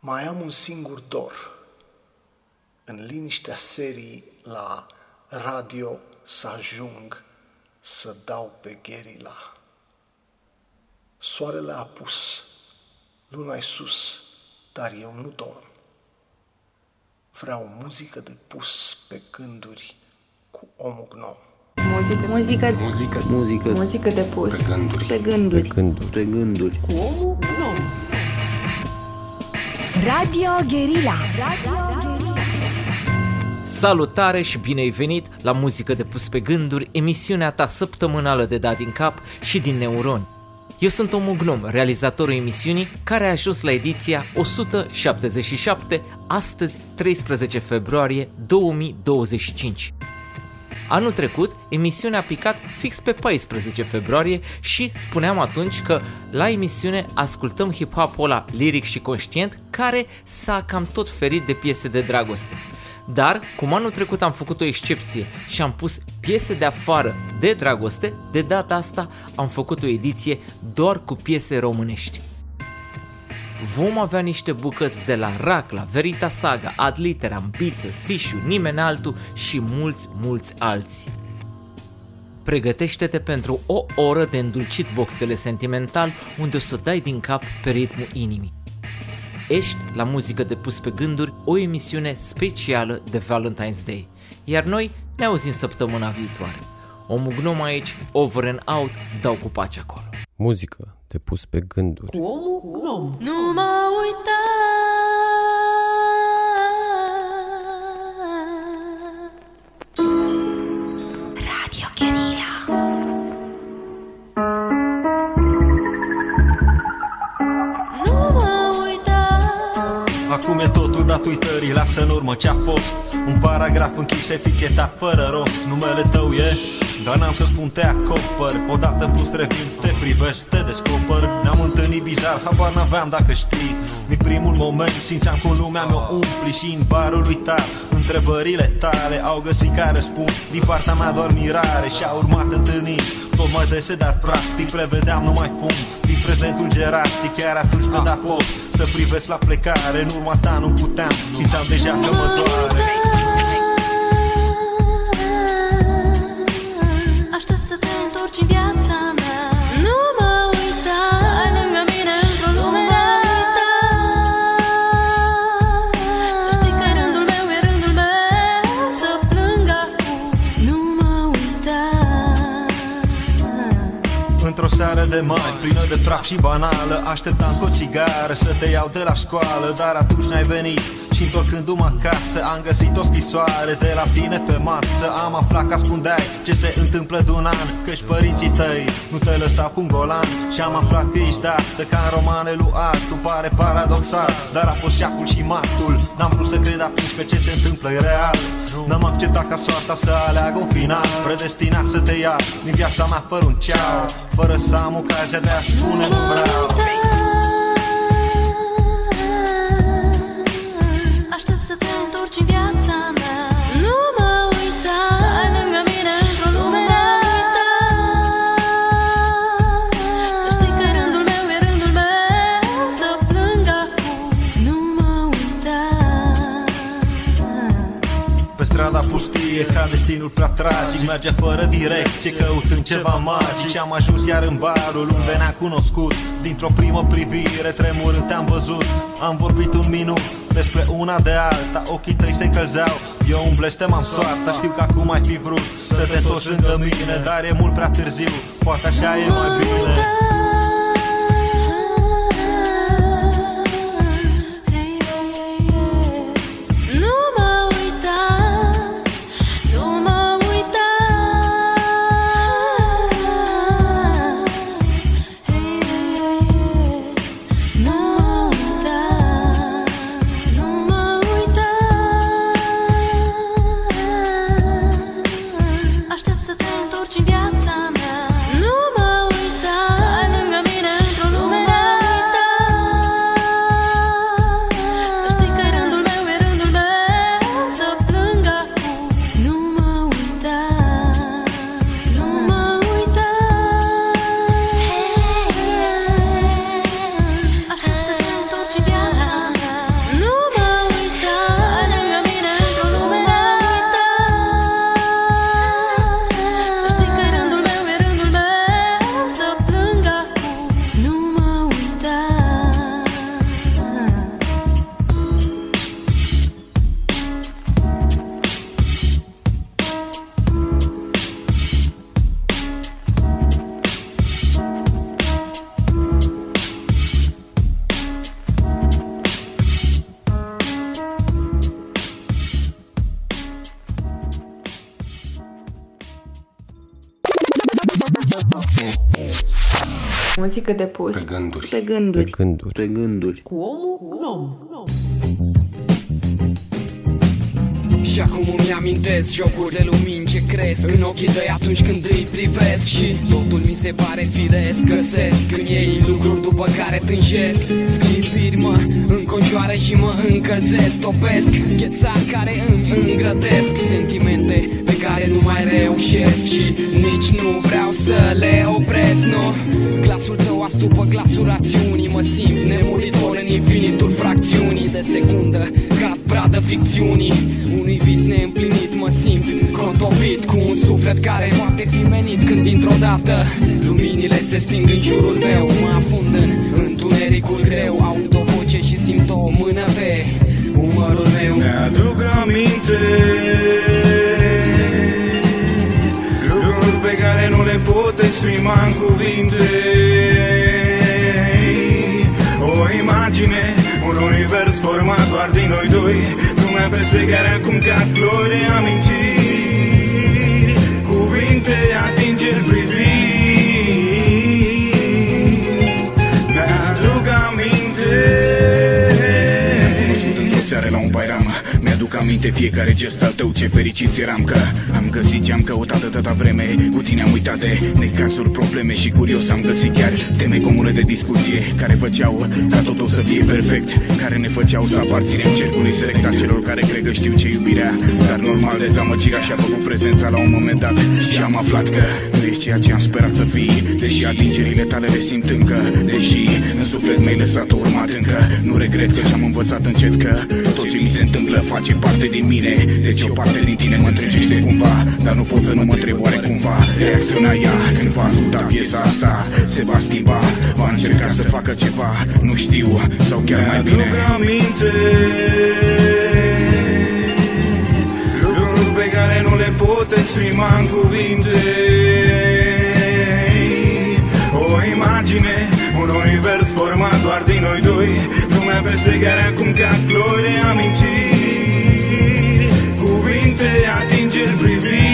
Mai am un singur dor, în liniștea serii la radio să ajung să dau pe gherila. Soarele a apus, luna-i sus, dar eu nu dorm. Vreau muzică de pus pe gânduri cu omul gnom. Muzică de pus pe gânduri cu omul gnom. Radio Guerilla. Salutare și bine ai venit la Muzică de pus pe gânduri, emisiunea ta săptămânală de dat din cap și din neuroni. Eu sunt omul gnom, realizatorul emisiunii, care a ajuns la ediția 177, astăzi 13 februarie 2025. Anul trecut, emisiunea a picat fix pe 14 februarie și spuneam atunci că la emisiune ascultăm hip-hop-ul ăla liric și conștient, care s-a cam tot ferit de piese de dragoste. Dar, cum anul trecut am făcut o excepție și am pus piese de afară de dragoste, de data asta am făcut o ediție doar cu piese românești. Vom avea niște bucăți de la Racla, Verita Saga, Ad Literam, Biță, Sișu, Nimeni Altul și mulți alții. Pregătește-te pentru o oră de îndulcit boxele sentimental, unde o să dai din cap pe ritmul inimii. Ești la Muzică de pus pe gânduri, o emisiune specială de Valentine's Day. Iar noi ne auzim săptămâna viitoare. Omul gnom aici, over and out, dau cu pace acolo. Muzică de pus pe gânduri. Cu omul gnom. Nu mă uita. Radio Guerilla. Nu mă uita. Acum e totul dat uitării, lasă în urmă ce-a fost. Un paragraf închis, etichetat fără rost. Numele tău e, dar n-am să spun te acopăr. Odată plus revin, te privești, te descoper. Ne-am întâlnit bizar, habar n-aveam dacă știi. Din primul moment simțeam cum lumea mi-o umpli. Și în barul uitat, întrebările tale au găsit ca răspuns. Din partea mea doar mirare și-a urmat întâlniri tot mai dese, dar practic prevedeam numai fum din prezentul geratic. Chiar atunci când a fost să privesc la plecare, în urma ta nu puteam, simțeam deja că mă doare. Aștept să te întorci în viața mea. Nu mă uita. Ai lângă mine într-o lume. Să știi că rândul meu e rândul meu să plâng acum. Nu mă uita. Într-o seară de mai, plină de praf și banală, așteptam cu o țigară să te iau de la școală. Dar atunci n-ai venit și întorcându-mă acasă am găsit o scrisoare de la tine pe masă. Am aflat că ascundeai ce se întâmplă de un an, că-și părinții tăi nu te lăsau cu un golan. Și am aflat că ești dată ca în romane lui altul. Pare paradoxal, dar a fost șacul și matul. N-am vrut să cred atunci că ce se întâmplă e real. N-am acceptat ca soarta să aleagă un final predestinat să te ia din viața mea fără un ceau, fără să am ocazia de a spune nu vreau. Aștept să te întorci în viața mea. Nu mă uita. Ai lângă mine într-o lume. Să știi că rândul meu e rândul meu să plâng acum. Nu mă uita. Pe strada pustie, ca destinul prea tragic, merge fără direcție, căutând ceva magic. Și am ajuns iar în barul unde ne-am cunoscut. Dintr-o primă privire, tremurând te-am văzut. Am vorbit un minut despre una de alta, ochii tăi se încălzeau, eu îmi blestemam soarta. Știu că acum ai fi vrut să te întorci lângă mine, dar e mult prea târziu, poate așa e mai bine. Nu mă uita. Nu mă uita. Nu mă uita. Nu mă uita. Aștept să te întorci în viața mea. Nu mă uita. Ai Muzică de pus Pe gânduri. Pe gânduri. Pe gânduri. Pe gânduri. Cu omul om. Și acum îmi amintesc jocuri de lumini ce cresc în ochii tăi atunci când îi privesc. Și totul mi se pare firesc. Găsesc în ei lucruri după care tânjesc. Sclipiri mă înconjoară și mă încălzesc. Topesc ghețari care îmi îngrădesc sentimente pe care nu mai reușesc. Și nici nu vreau să le opresc, nu. Glasul tău astupă glasul rațiunii. Mă simt nemuritor în infinitul fracțiunii de secundă. Cad pradă ficțiunii unui vis neîmplinit. Mă simt contopit cu un suflet care poate fi menit. Când dintr-o dată luminile se sting în jurul meu. Mă afund în întunericul greu. Aud o voce și simt o mână pe umărul meu. Mi-aduc aminte lucruri pe care nu le pot exprima în cuvinte. O imagine, un univers format doar din noi doi. Lumea peste care acum cad flori de amintiri. Cuvinte, atingeri, priviri. Mi-aduc aminte. Mă sunt într-o seară la un bairam. Mi-aduc aminte fiecare gest al tău. Ce fericiți eram că am găsit ce-am căutat atâta vreme. Cu tine am uitat de necazuri, probleme. Și curios am găsit chiar teme comune de discuție, care făceau ca totul să fie perfect, care ne făceau să aparținem cercului select a celor care cred că știu ce iubirea. Dar normal dezamăgirea și-a făcut prezența la un moment dat. Și am aflat că nu ești ceea ce am sperat să fii. Deși atingerile tale le simt încă, deși în suflet mi-ai lăsat urmat încă. Nu regret că ce-am învățat încet, că tot ce mi se întâmplă face parte din mine. Deci o parte din tine mă întregește cumva, dar nu pot să nu mă întreb oare cumva reacționa ea când va asculta piesa asta. Se va schimba, va încerca să facă ceva, nu știu, sau chiar mai bine. Mi-aduc aminte lucruri pe care nu le pot exprima în cuvinte. O imagine, un univers format doar din noi doi. Lumea peste care acum cad flori de amintiri. Cuvinte, atingeri, priviri.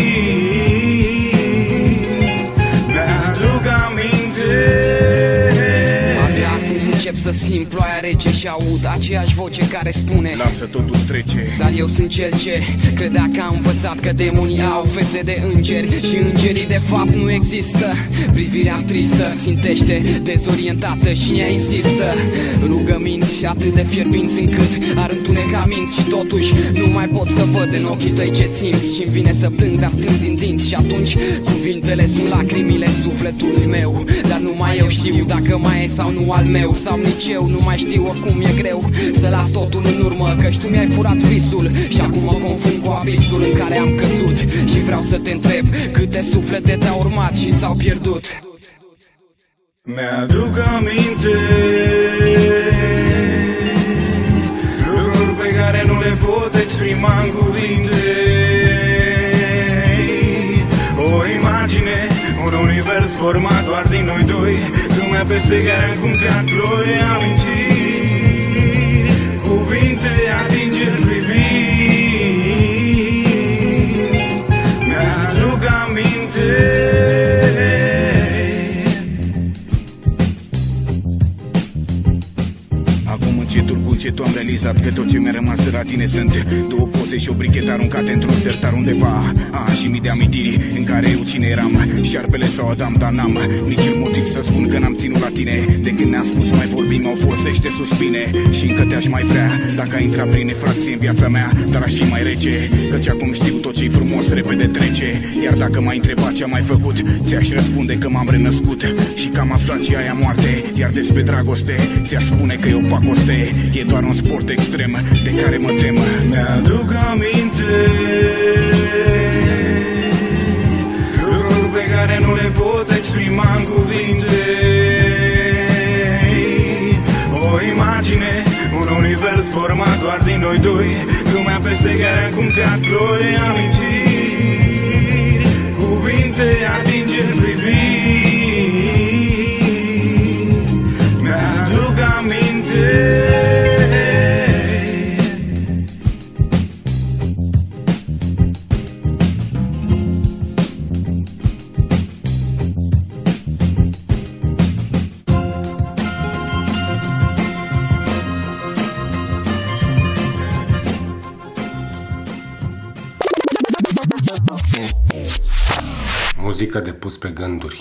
Mi-aduc aminte. Abia acum încep să simt ploaia rece și aud aceeași voce care spune: lasă, totul trece. Dar eu sunt cel ce credea că a învățat că demonii au fețe de îngeri. Și îngerii de fapt nu există. Privirea tristă țintește, dezorientată și ea insistă. Rugăminți atât de fierbinți încât ar întuneca minți. Și totuși nu mai pot să văd în ochii tăi ce simți. Și-mi vine să plâng, dar strâng din dinți. Și atunci cuvintele sunt lacrimile sufletului meu. Dar numai eu știu dacă mai e sau nu al meu. Sau nici eu nu mai știu, oricum e greu să las totul în urmă, căci tu mi-ai furat visul. Și acum mă confund cu abisul în care am căzut. Și vreau să te întreb câte suflete te-au urmat și s-au pierdut. Mi-aduc aminte lucruri pe care nu le pot exprima în cuvinte. O imagine, un univers format doar din noi doi. Lumea peste care acum cad flori de amintiri. Cuvinte, atingeri, priviri. Mi-aduc aminte. Acum încetul cu încetul am realizat că tot ce mi-a rămas la tine sunt două poze și o brichetă aruncate într-un sertar undeva. Și mii de amintiri în care eu cine eram, șarpele sau Adam, dar n-am niciun motiv să spun că n-am ținut la tine. De când ne-am spus mai vorbim, au fost sește suspine. Și încă te-aș mai vrea dacă ai intrat prin efracție în viața mea. Dar aș fi mai rece, căci acum știu tot ce-i frumos repede trece. Iar dacă m-ai întrebat ce am mai făcut, ți-aș răspunde că m-am renăscut și că am aflat ce aia moarte. Iar despre dragoste ți-aș spune că e o pacoste. E doar un sport extrem de care mă tem. Mi-aduc aminte lucruri pe care nu le pot exprima în cuvinte. O imagine, un univers format doar din noi doi. Lumea peste care acum cad flori de amintiri. Cuvinte, atingeri, priviri. Mi-aduc aminte. Muzică de pus pe gânduri.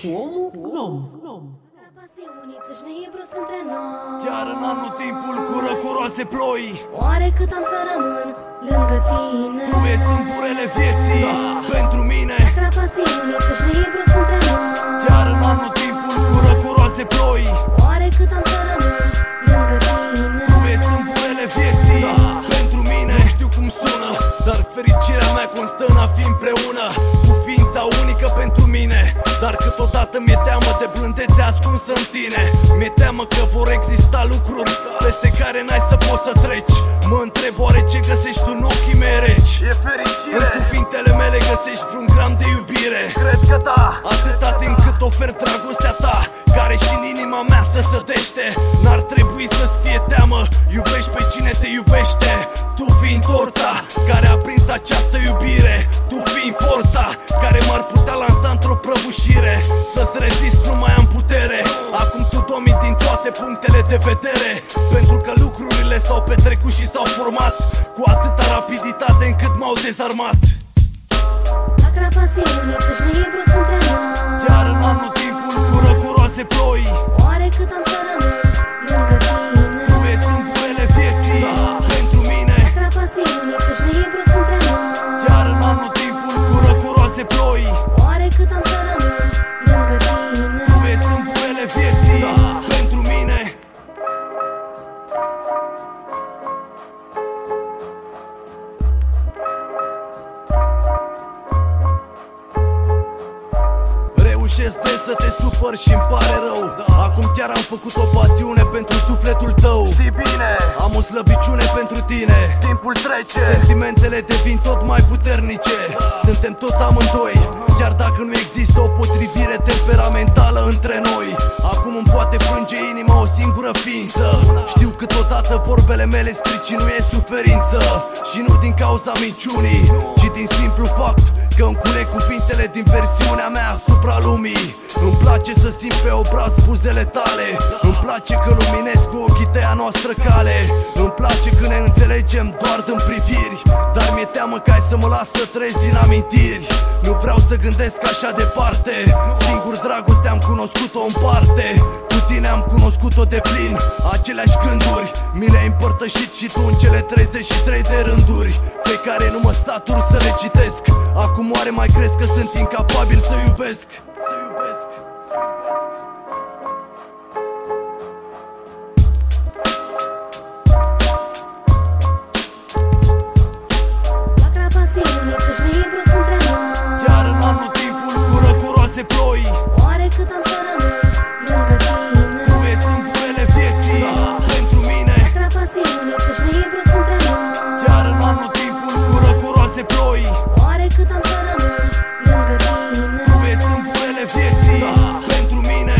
Chiar în anul timpul cu răcuroase ploi, oare cât am să rămân lângă tine? tu ești stâmburele vieții, pentru mine. Sacra pasiune să-și ne iei brusc între noi. Chiar în anul timpul cu răcuroase ploi, oare cât am să rămân lângă tine? tu ești stâmburele vieții, pentru mine. Nu știu cum sună, dar fericirea mea constă în a fi împreună cu ființa unică pentru mine. Dar câteodată mi-e teamă de blândețe ascunsă în tine. Mi-e teamă că vor exista lucruri peste care n-ai să poți să treci. Mă întreb oare ce găsești tu în ochii mei reci. E fericire. În cuvintele mele găsești vreun gram de iubire. Cred că da. Atâta timp cât ofer dragostea ta, care și în inima mea se sădește, n-ar trebui să-ți fie teamă. Iubești pe cine te iubește, tu fiind forța care a prins această iubire. Tu fiind forța care m-ar putea lansa într-o prăbușire. Să-ți rezist nu mai am putere. Acum tu domini din toate punctele de vedere, pentru că lucrurile s-au petrecut și s-au format cu atâta rapiditate încât m-au dezarmat. Sacra pasiune să-și ne iei brusc între noi. Iar în anul timpul cu răcuroase ploi, oare cât am să rămân lângă tine? tu ești stâmburele vieții, pentru mine. Sacra pasiune să-și ne iei brusc între noi. Iar în anul timpul cu răcuroase ploi, oare cât am să rămân lângă tine? tu ești stâmburele vieții, pentru mine. Reușesc des să te supăr și-mi pare rău. Acum chiar am făcut o pasiune pentru sufletul tău. Știi bine, am o slăbiciune pentru tine. timpul trece. Sentimentele devin tot mai puternice. Suntem tot amândoi, chiar dacă nu există o potrivire temperamentală între noi. Acum îmi poate frânge inima o singură ființă. Știu câteodată vorbele mele spricinuie suferință, și nu din cauza minciunii, ci din simplu fapt că îmi culeg cuvintele din versiunea mea asupra lumii. Îmi place să simt pe obraz buzele tale. Îmi place că luminez cu ochii tăi a noastră cale. Îmi place că ne înțelegem doar din priviri, dar mi-e teamă că ai să mă las să trăiesc din amintiri. Nu vreau să gândesc așa departe. Singur dragostea am cunoscut-o în parte. Cu tine am cunoscut-o de plin. Aceleași gânduri mi le-ai împărtășit și tu în cele 33 de rânduri pe care nu mă statur să le citesc. Acum oare mai crezi că sunt incapabil să iubesc? Să iubesc. Sacra pasiune să-și ne iei brusc între noi. Iar în anul timpul cu răcuroase ploi, oare cât am să rămân lângă tine? tu ești stâmburele vieții, pentru mine. Sacra pasiune să-și ne iei brusc între noi. Iar în anul timpul cu răcuroase ploi, oare cât am să rămân lângă tine? tu ești stâmburele vieții, pentru mine.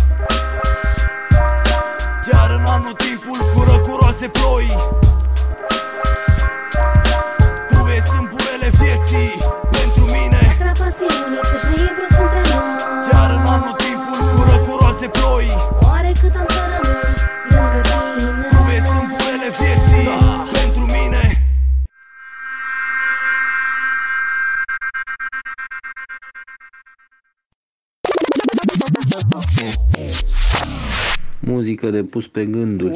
Iar în anul timpul cu răcuroase ploi, tu ești stâmburele vieții, pentru mine. Sacra pasiune să-și ne iei brusc între noi. Iar în anul timpul cu răcuroase ploi, oare cât am să rămân lângă tine? tu ești stâmburele vieții, pentru mine. Muzică de pus pe gânduri.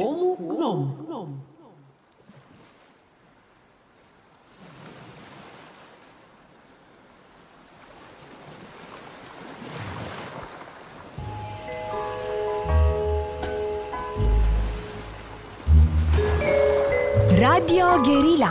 Radio Guerilla.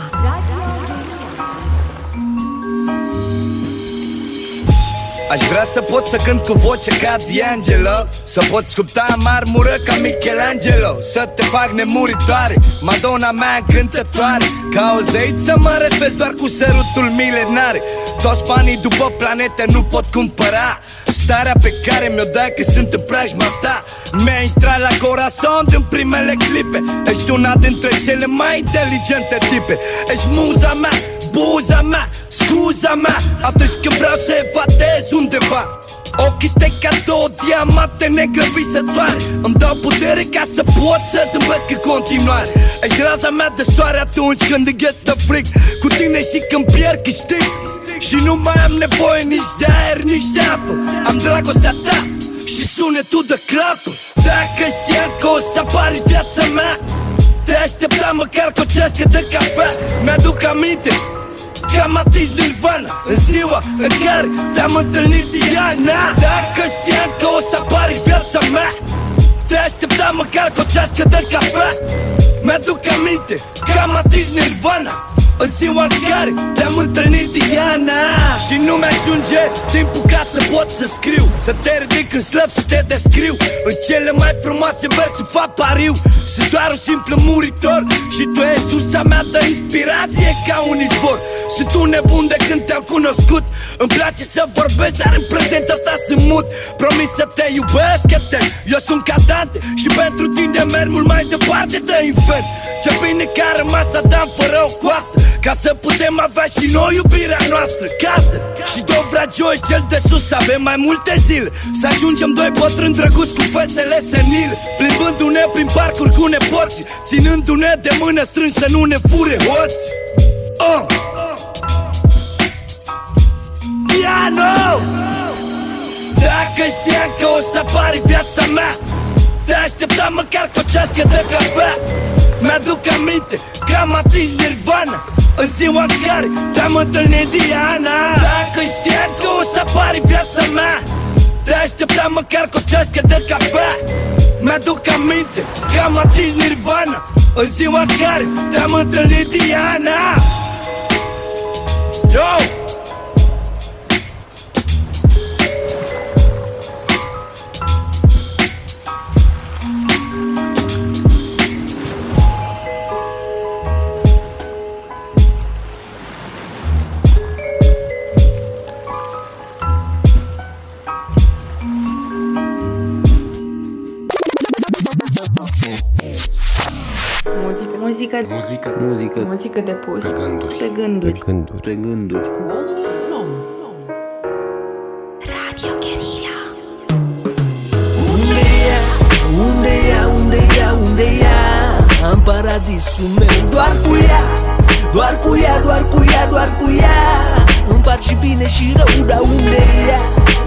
Aș vrea să pot să cânt cu voce ca D'Angelo, să pot sculpta marmură ca Michelangelo, să te fac nemuritoare, Madonna mea încântătoare, ca o zeiță mă răsfesc doar cu sărutul milenare. Toți banii după planete nu pot cumpăra starea pe care mi-o dai că sunt în preajma ta. Mi-a intrat la corazon din primele clipe. Ești una dintre cele mai inteligente tipe. Ești muza mea, buza mea, scuza mea atunci când vreau să evadez undeva. Ochii tăi ca două diamante negre visătoare îmi dau putere ca să pot să zâmbesc în continuare. Ești raza mea de soare atunci când îngheț de fric, cu tine și când pierd câștig. Și nu mai am nevoie nici de aer, nici de apă. Am dragostea ta și sunetul de clapă. Dacă știam că o să apari viața mea, te așteptam măcar cu o ceașcă de cafea. Mi-aduc aminte că am atins Nirvana în ziua în care te-am întâlnit Diana. Dacă știam că o să apari viața mea, te așteptam măcar cu o ceașcă de cafea. Mi-aduc aminte că am atins Nirvana în ziua în care te-am întâlnit Diana. Și nu mi-ajunge timpul ca să pot să scriu, să te ridic în slăb, să te descriu în cele mai frumoase versuri fac pariu. Sunt doar un simplu muritor și tu ești sursa mea de inspirație ca un izvor. Sunt un nebun de când te-am cunoscut. Îmi place să vorbesc, dar în prezența ta sunt mut. Promis să te iubesc, etem. Eu sunt ca Dante și pentru tine merg mult mai departe de infern. Ce bine că a rămas Adam fără o coastă, ca să putem avea și noi iubirea noastră. Gazdă și Dovra Joy, cel de sus, avem mai multe zile să ajungem doi bătrâni drăguți cu fețele senile, plimbându-ne prin parcuri cu nepoții, ținându-ne de mână strâns să nu ne fure hoți. Piano! Dacă știam că o să apari viața mea, te așteptam măcar cu o ceașcă de cafea. Mi-aduc aminte că am atins Nirvana în ziua în care te-am întâlnit Diana. Dacă știam că o să apari viața mea, te așteptam măcar cu o ceașcă de cafea. Mi-aduc aminte că am atins Nirvana în ziua în care te-am întâlnit Diana. Yo! Muzică de pus Pe gânduri. Pe gânduri. Pe gânduri. Pe gânduri. Radio Guerilla. Unde ea? În paradisul meu. Doar cu ea, doar cu ea, doar cu ea, doar cu ea. Împart și bine și rău, dar unde ea?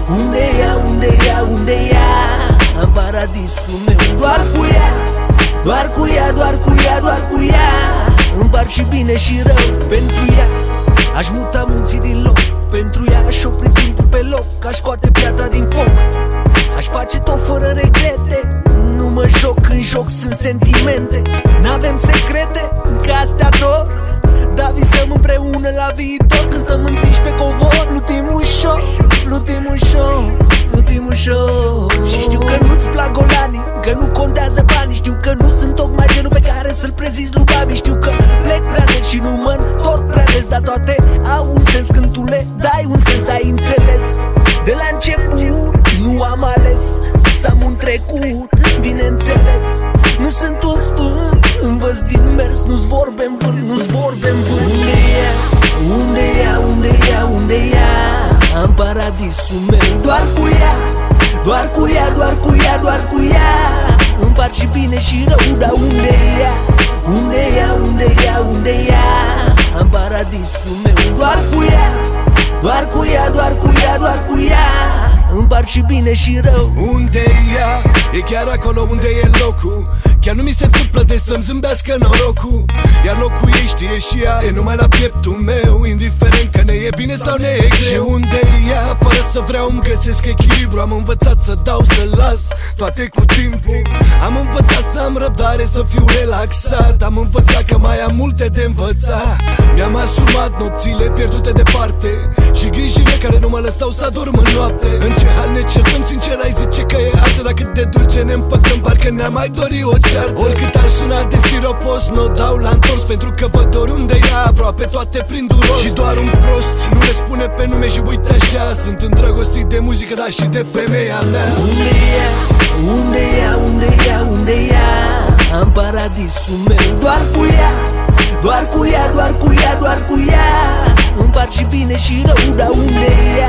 Unde ea? În paradisul meu. Doar cu ea, doar cu ea, doar cu ea, doar cu ea. Împart și bine și rău. Pentru ea aș muta munții din loc. Pentru ea aș opri timpul pe loc. Aș scoate piatra din foc. Aș face tot fără regrete. Nu mă joc, în joc sunt sentimente. N-avem secrete, că astea dor. Dar visăm împreună la viitor. Când stăm întinși pe covor, plutim ușor, plutim ușor, plutim ușor. Și știu că nu-ți plac golanii, că nu contează banii. Știu că nu sunt tocmai genul pe care să-l prezizi lui Babi. Știu că plec prea des și nu mă întorc prea des, dar toate au un sens când tu le dai un sens, ai înțeles. De la început nu am ales să am un trecut, bineînțeles. Nu sunt un sfânt, învăț din mers, nu-ți vorbe în vânt, nu-ți vorbe în vânt. Unde ea? În paradisul meu. Doar cu ea, doar cu ea, doar cu ea, doar cu ea. Împart și bine și rău, dar unde ea? Unde ea? În paradisul meu. Doar cu ea, doar cu ea, doar cu ea, doar cu ea. Împart și bine și rău. Unde e ea? E chiar acolo unde e locul. Chiar nu mi se întâmplă de să-mi zâmbească norocul. Iar locul ei știe și ea, e numai la pieptul meu. Indiferent că ne e bine sau ne e greu. Și unde e ea? Fără să vreau îmi găsesc echilibru. Am învățat să dau, să las toate cu timpul. Am învățat să am răbdare, să fiu relaxat. Am învățat că mai am multe de învățat. Mi-am asumat nopțile pierdute departe și grijile care nu mă lăsau să adorm în noapte. În ce hal ne certăm, sincer ai zice că e altă. Dar cât de dulce ne împăcăm, parcă ne-am mai dori o ceartă. Oricât ar suna de siropos, n-o dau la întors. Pentru că văd oriunde ea, aproape toate prin duros. Și doar un prost nu le spune pe nume și uite așa. Sunt îndrăgostit de muzică, dar și de femeia mea. Unde ea? În paradisul meu. Doar cu ea, doar cu ea, doar cu ea, doar cu ea. Împart și bine și rău, dar unde ea?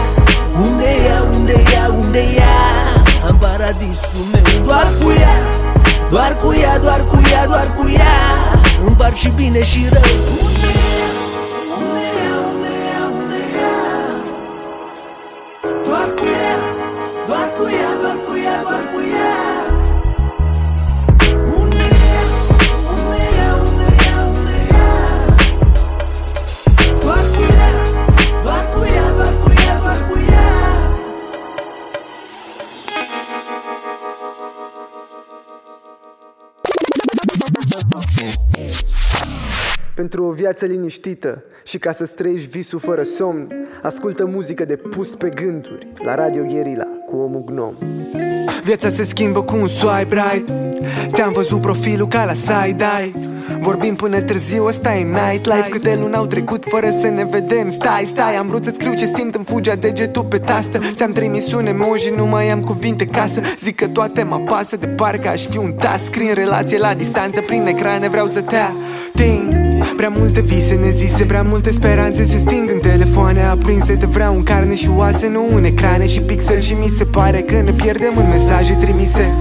Unde ea? În paradisul meu. Doar cu ea, doar cu ea, doar cu ea, doar cu ea. Împart și bine și rău. Unde ea? Pentru o viață liniștită și ca să trăiești visul fără somn, ascultă muzică de pus pe gânduri la Radio Guerilla cu Omul Gnom. Viața se schimbă cu un swipe right. Ți-am văzut profilul ca la side-eye. Vorbim până târziu, ăsta e nightlife. Câte luni au trecut fără să ne vedem. Stai, am vrut să-ți scriu ce simt, îmi fugea degetul pe tastă. Ți-am trimis un emoji, nu mai am cuvinte ca să zic că toate mă pasă. De parcă aș fi un task. Scrie relație la distanță, prin ecrane vreau să te ating. Prea multe vise nezise, prea multe speranțe se sting în telefoane aprinse. Te vreau în carne și oase, nu în ecrane și pixel. Și mi se pare că ne pierdem în mesaje trimise.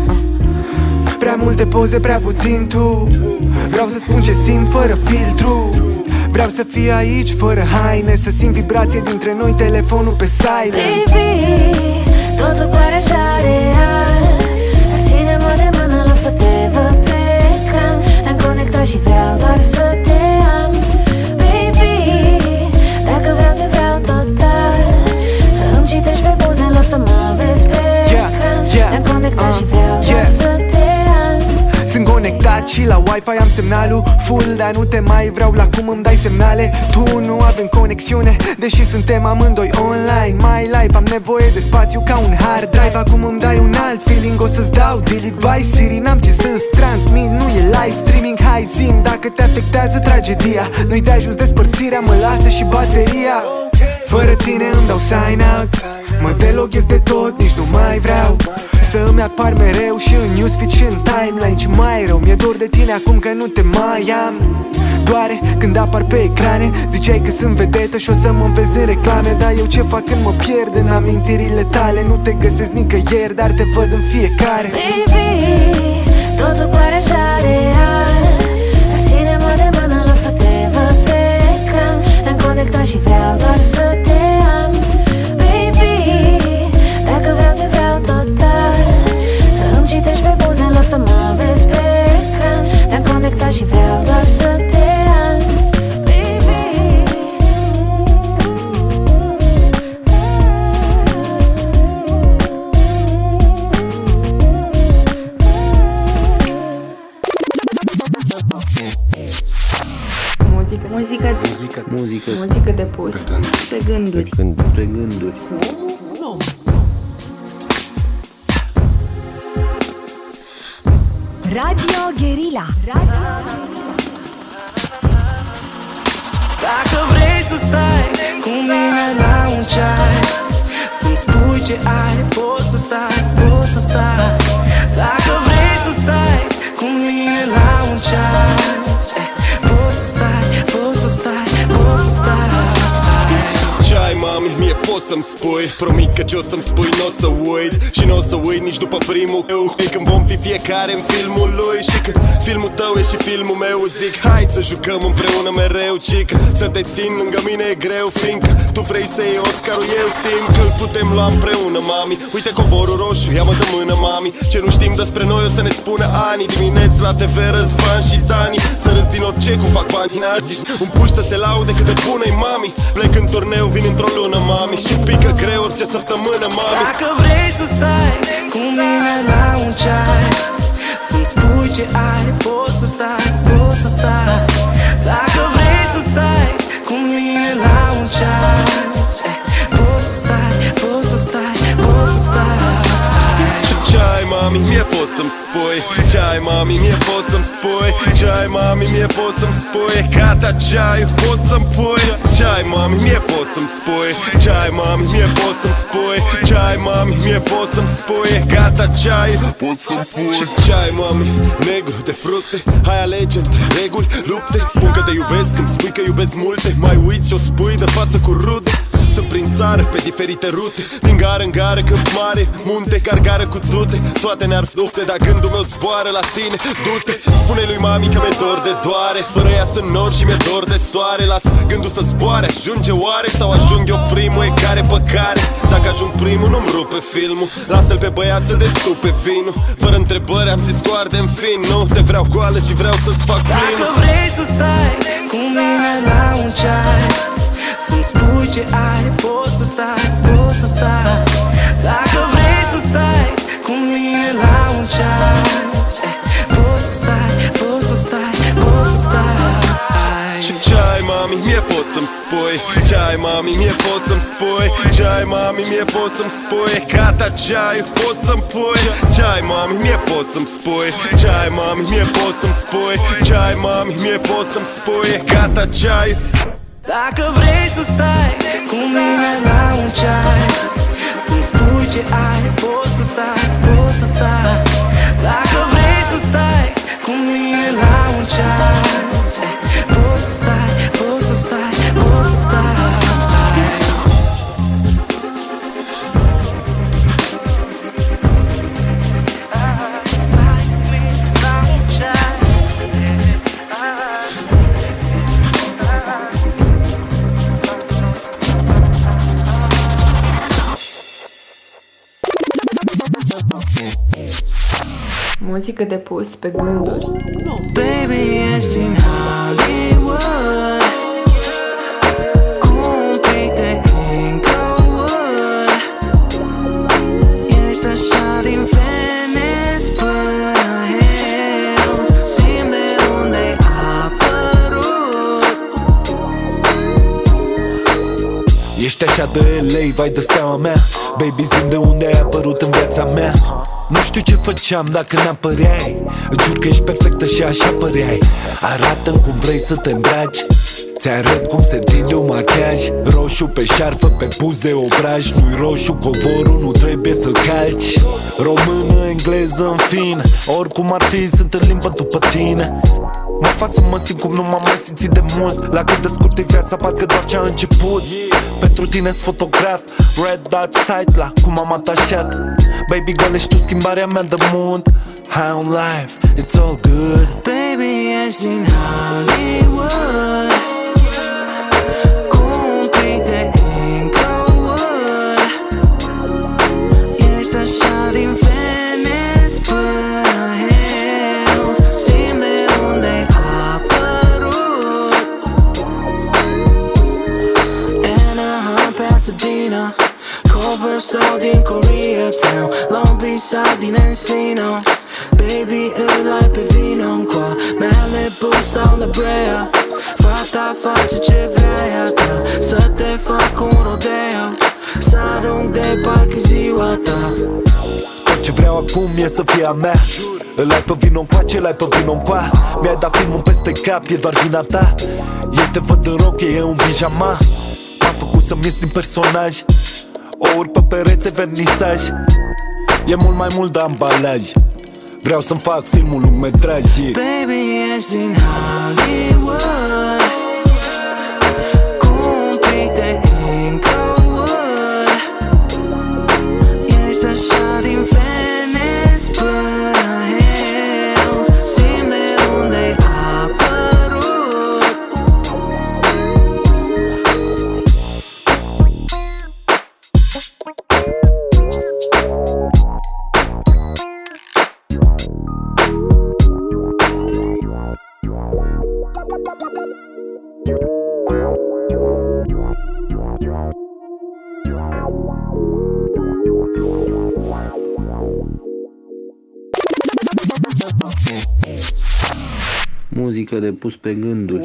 Prea multe poze, prea puțin tu. Vreau să spun ce simt fără filtru. Vreau să fii aici fără haine, să simt vibrație dintre noi, telefonul pe silent. Baby, totul pare așa real. Dar ține-mă de mână în loc să te văd pe ecran. Ne-am conectat și vreau doar să te am. Baby, dacă vreau te vreau total. Să îmi citești pe buze în loc să mă vezi pe ecran. Ne-am conectat și vreau doar să te am. Sunt conectat și la Wi-Fi am semnalul full, dar nu te mai vreau la cum îmi dai semnale. Tu nu avem conexiune, deși suntem amândoi online. My life, am nevoie de spațiu ca un hard drive. Acum îmi dai un alt feeling, o să-ți dau delete by Siri. N-am ce să-ți transmit, nu e live streaming. Hai zi dacă te afectează tragedia. Nu-i de ajuns despărțirea, mă lasă și bateria. Fără tine îmi dau sign out. Mă deloghez de tot, nici nu mai vreau să îmi apar mereu și în newsfeed și în timeline. Și mai rău, mi-e dor de tine acum că nu te mai am. Doare când apar pe ecrane. Ziceai că sunt vedetă și o să mă vezi în reclame. Dar eu ce fac când mă pierd în amintirile tale? Nu te găsesc nicăieri, dar te văd în fiecare. Baby, totul pare așa real. Dar ține-mă de mână în loc să te văd pe ecran. Ne-am conectat și vreau doar să te am. Baby, dacă vreau te vreau total. Să îmi citești pe buze în loc să mă vezi pe ecran. Ne-am conectat și vreau doar să te am. Muzică de pus pe gânduri. Pe gânduri. Radio Guerilla. Dacă vrei să stai cu mine la un ceai, să-mi spui ce ai, poți să stai. Dacă vrei să stai cu mine la un ceai, poți să stai. Ce-ai, mami, mie poți să-mi spui. Promit că ce o să-mi spui n-o să uit. Și n-o să uit nici după primul eu. Știi când vom fi fiecare în filmul lui. Și când filmul tău e și filmul meu, zic hai să jucăm împreună mereu, cică. Să te țin lângă mine e greu, fiindcă tu vrei să iei Oscarul, eu simt că-l putem lua împreună, mami. Uite covorul roșu, ia-mă de mână, mami. Ce nu știm despre noi o să ne spună ani. Dimineți la TV Răzvan și Dani. Să râs din orice cum fac bani. Un puși să se laude cât de bună-i, mami. Plec în turneu, vin într-o lună, mami. Și pică greu orice săptămână, mami. Dacă vrei să stai cu mine la un ceai, să-mi spui ce ai, poți să stai. Dacă vrei să stai cu mine la un ceai, poți să stai. Ce-ai, mami, mie poți să-mi spui. Ce-ai, mami, mie poți să-mi spui. Ce-ai, mami, mie poți să-mi spui. Gata, ce-ai, poți să-mi pui. Ce-ai, mami, mie poți să-mi spui. Ce-ai, mami, mie poți să-mi spui. Ce-ai, mami, mie poți să-mi spui. Gata, ce-ai, poți să-mi pui. Ce-ai, mami, negru de fructe. Hai alege între reguli, lupte. Spun că te iubesc, îmi spui că iubesc multe. Mai uiți și o spui de față cu rude. Sunt prin țară, pe diferite rute. Din gară în gară, câmp mare, munte, gargară cu tute. Toate ne-ar dufte, dar gândul meu zboară la tine. Du-te, spune lui mami că mi-e dor de doare. Fără ea sunt nori și mi-e dor de soare. Las gândul să zboare, ajunge oare? Sau ajung eu primul, e care pe care? Dacă ajung primul, nu-mi rupe filmul. Lasă-l pe băiat să destupe vinul. Fără întrebări am zis cu ardem fin. Nu te vreau goală și vreau să-ți fac plinul. Dacă vrei să stai cu mine la un ceai, să-mi spui ce ai, poți să stai. Dacă vrei să stai cu mine la un ceai, poți să stai. să-mi spui? Ce-ai, mami, mie poți să-mi spui? Ce-ai, mami, mie poți să-mi spui? Gata, ce-ai, poți să-mi pui? Ce-ai, mami, mie poți să-mi spui? Ce-ai, mami, mie poți să-mi spui? Ce-ai, mami, mie poți să-mi spui? Gata, ce-ai. Dacă vrei să stai cu mine la un ceai, să-mi spui ce ai, poți să stai, poți să stai. Dacă vrei să stai cu mine la un ceai, poți să stai, poți să stai, poți să stai. Muzică de pus pe gânduri. Baby, ești în Hollywood, cu un pic de Inglewood. Ești așa din Venice până Hills, simt de unde-ai apărut. Ești așa de LA, vai de steaua mea. Baby, zi-mi de unde ai apărut în viața mea. Nu știu ce făceam dacă n-apăreai. Îți jur că ești perfectă și așa păreai. Arată-mi cum vrei să te îmbraci. Ți-arăt cum se întinde un machiaj. Roșu pe șarfă, pe buze obraj. Nu-i roșu covorul, nu trebuie să-l calci. Română, engleză, în fin. Oricum ar fi, sunt în limbă după tine. Mă fac să mă simt cum nu m-am mai simțit de mult. La cât de scurt e viața, parcă doar ce-a început. Pentru tine-s fotograf, red dot site, la cum am atașat. Baby girl, ești tu schimbarea mea de mult. High on life, it's all good. Baby, ești în Hollywood, cu un pic de Inglewood. Ești așa din Venice până Hills, simt de unde-ai apărut. Anaheim, Pasadena, Culver sau din Koreatown, Long Beach sau din Encino. Baby, îl ai pe vino-ncoa, Malibu sau La Brea. Fata face ce vrea ea ta, să te fac un rodeo, să arunc de parcă ziua ta. Tot ce vreau acum e să fie a mea. Îl ai pe vino-ncoa, ce l-ai pe vino-ncoa. Mi-ai dat filmul peste cap, e doar vina ta. Eu te văd în roche, e un pijama. M-a făcut să-mi ies din personaj. O urc pe perețe, vernisaj. E mult mai mult de ambalaj. Vreau să-mi fac filmul lungmetraj. Baby, ești în Hollywood, cu un pic de Inglewood. Ești așa din Venice până Hills, simt de unde-ai apărut. Muzică de pus pe gânduri.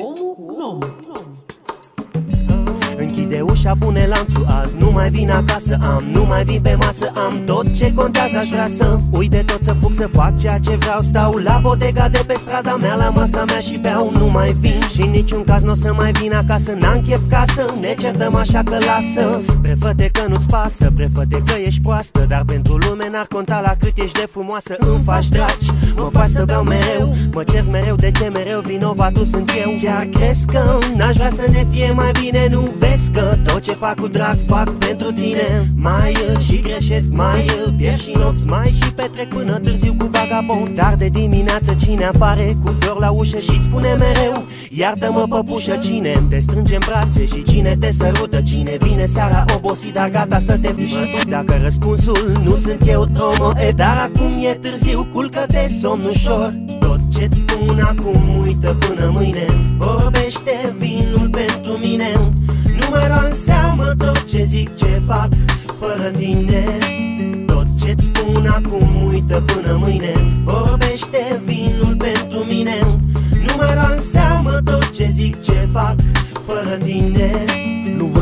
Închide ușa, pune lanțul azi. Nu mai vin acasă, nu mai vin pe masă. Am tot ce contează, aș vrea să uite tot, să fug, să fac ceea ce vreau. Stau la bodega de pe strada mea, la masa mea și beau. Nu mai vin și în niciun caz n-o să mai vin acasă. N-am chef casă, ne certăm așa că lasă. Prefă-te că nu-ți pasă, prefă-te că ești proastă, dar pentru lume n-ar conta la cât ești de frumoasă. Îmi faci dragi, mă faci să beau mereu. Mă cerți mereu, de ce mereu vinovatul sunt eu? Chiar crezi că n-aș vrea să ne fie mai bine? Nu vezi că tot ce fac cu drag fac pentru tine? Mai și greșesc, mai pierd și nopți, mai și petrec până târziu cu vagabond. Dar de dimineață cine apare cu flori la ușă și-ți spune mereu iartă-mă, păpușă. Cine te strânge în brațe și cine te sărută? Cine vine seara obosit, dar gata să te fișă? Dacă răspunsul nu sunt eu, tromo, dar acum e târziu, culcă-te, somn ușor. Tot ce-ți spun acum, uită până mâine. Vorbește vinul pentru mine. Nu mai lua în seamă tot ce zic, ce fac fără tine. Tot ce-ți spun acum, uită până mâine. Vorbește vinul pentru mine. Nu mai lua în seamă tot ce zic, ce fac fără tine.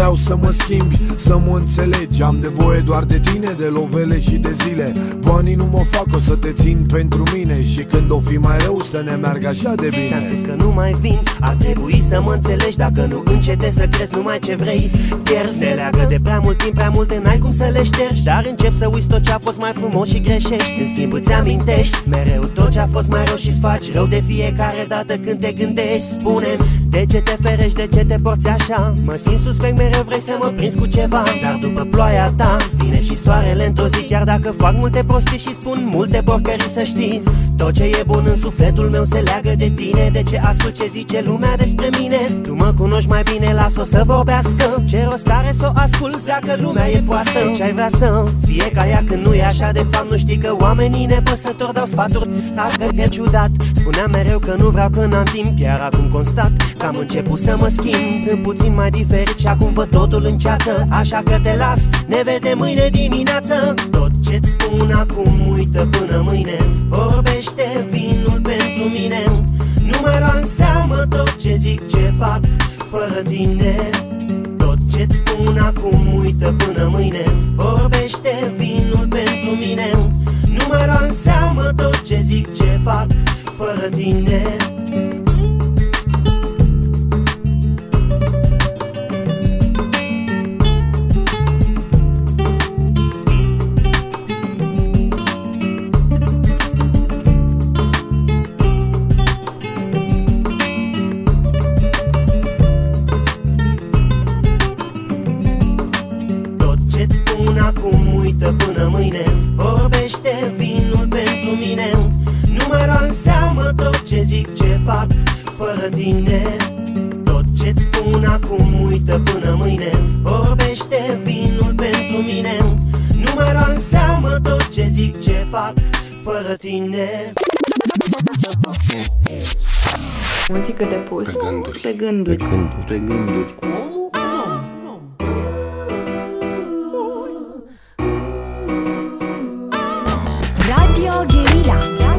vreau să mă schimbi, să mă înțelegi. Am nevoie doar de tine, de lovele și de zile. Banii nu mă fac, o să te țin pentru mine. Și când o fi mai rău să ne meargă așa de bine. Ți-am spus că nu mai vin, ar trebui să mă înțelegi. Dacă nu încetezi să crezi numai ce vrei, pierzi. Ne leagă de prea mult timp, prea multe, n-ai cum să le ștergi. Dar încep să uiți tot ce a fost mai frumos și greșești. În schimb îți amintești mereu tot ce a fost mai rău și-ți faci rău de fiecare dată când te gândești. Spune-mi, de ce te ferești, de ce te porți așa? Mă simt suspect, mereu vrei să mă prinzi cu ceva. Dar după ploaia ta vine și soarele într-o zi. Chiar dacă fac multe prostii și spun multe porcării, să știi, tot ce e bun în sufletul meu se leagă de tine. De ce ascult ce zice lumea despre mine? Tu mă cunoști mai bine, las-o să vorbească. Ce rost are să o asculți dacă lumea e proastă? Ce-ai vrea să fie ca ea când nu e așa? De fapt nu știi că oamenii nepăsători dau sfaturi. Dacă e ciudat, spuneam mereu că nu vreau când am timp. Chiar acum constat că am început să mă schimb. Sunt puțin mai diferit și acum văd totul în ceață. Așa că te las, ne vedem mâine dimineață. Tot ce-ți spun acum, uită până mâine. Vorbește vinul pentru mine. Nu mai lua în seamă tot ce zic, ce fac fără tine. Tot ce-ți spun acum, uită până mâine. Vorbește vinul pentru mine. Nu mai lua în seamă tot ce zic, ce fac fără tine. Până mâine, vorbește vinul pentru mine. Nu mai lua în seamă tot ce zic, ce fac fără tine. Tot ce-ți spun acum, uită până mâine. Vorbește vinul pentru mine. Nu mai lua în seamă tot ce zic, ce fac fără tine. Muzică de pus pe gânduri. Pe gânduri. Pe gânduri. Pe gânduri. Radio Guerilla.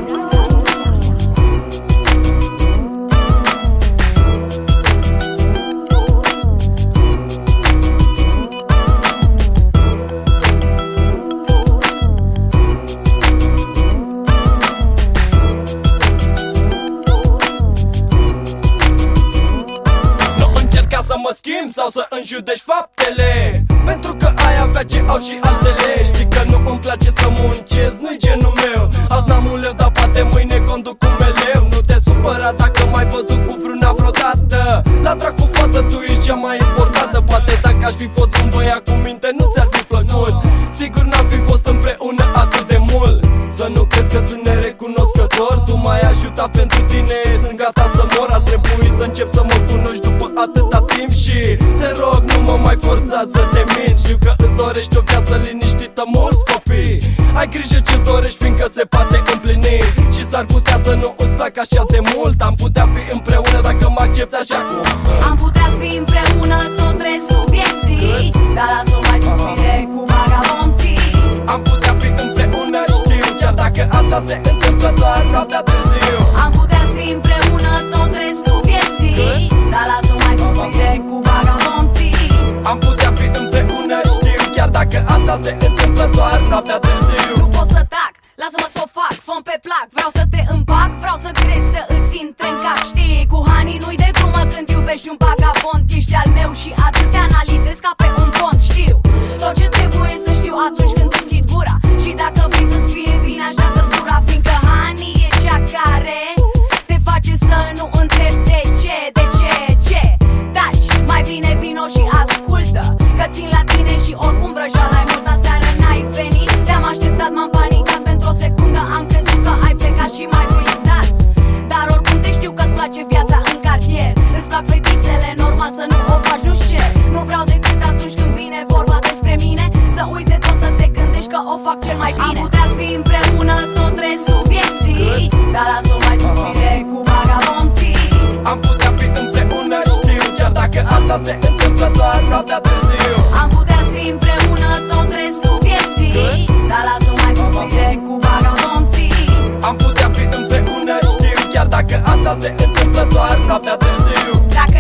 Nu încerca să mă schimb sau să înjudeci faptele, pentru că ai avea ce au și altele. Știi că nu îmi place să muncesc, nu-i genul meu. Azi n-am un leu, dar poate mâine conduc un meleu. Nu te supăra dacă m-ai văzut cu vreuna vreodată. La dracu fată, tu ești cea mai importantă. Poate dacă aș fi fost un băiat cu minte, nu ți-ar fi plăcut. Sigur n-am fi fost împreună atât de mult. Să nu crezi că sunt nerecunoscător. Tu m-ai ajutat, pentru tine sunt gata să mor. Ar trebui să încep să mă cunoști după atâta timp. Și te rog, nu mă mai forța să te mint. Știu că îți dorești o viață liniștită, mulți copii. Ai grijă ce-ți dorești, fiindcă se poate împlini. Și s-ar putea să nu îți placă așa de mult. Am putea fi împreună dacă mă accepti așa cum sunt. Am putea fi împreună tot restul vieții, dar lasă-o mai subțire cu vagabonții. Am putea fi împreună, știu, chiar dacă asta se întâmplă doar noaptea târziu. Am putea fi împreună tot restul vieții, dar lasă-o mai subțire cu vagabonții. Am putea fi împreună, știu, chiar dacă asta se întâmplă doar noaptea târziu. Nu pot să tac, lasă-mă să o fac, fă-mi pe plac. Vreau să te împac, vreau să crezi, să îți intre în cap. Știi, cu Hani nu-i de glumă când iubești un vagabond. Ești al meu și atât te analizez ca pe un pont. Știu tot ce trebuie să știu atunci când deschid gura. Și dacă vrei să-ți fie bine, aș da tăsura, fiindcă Hani e cea care te face să nu întrebi de ce, ce. Taci, mai bine vino și ascultă, că țin la tine și oricum vrăjeala e mult. Aseară n-ai venit, te-am așteptat, m-am panicat. Pentru o secundă am crezut că ai plecat și m-ai uitat. Dar oricum te știu că-ți place viața în cartier. Îți plac fetițele, normal să nu o faci, nu share. Nu vreau decât atunci când vine vorba despre mine să uiți de tot, să te gândești că o fac cel mai bine. Am putea fi împreună tot restul vieții, dar lasă-o mai subțire cu vagabonții. Am putea fi împreună, știu, chiar dacă asta se întâmplă doar noaptea târziu. Am putea fi împreună tot restul vieții, dar lasă-o mai subțire cu vagabonții. Am putea fi împreună, știu, chiar dacă asta se întâmplă doar noaptea târziu. Dacă ești băiat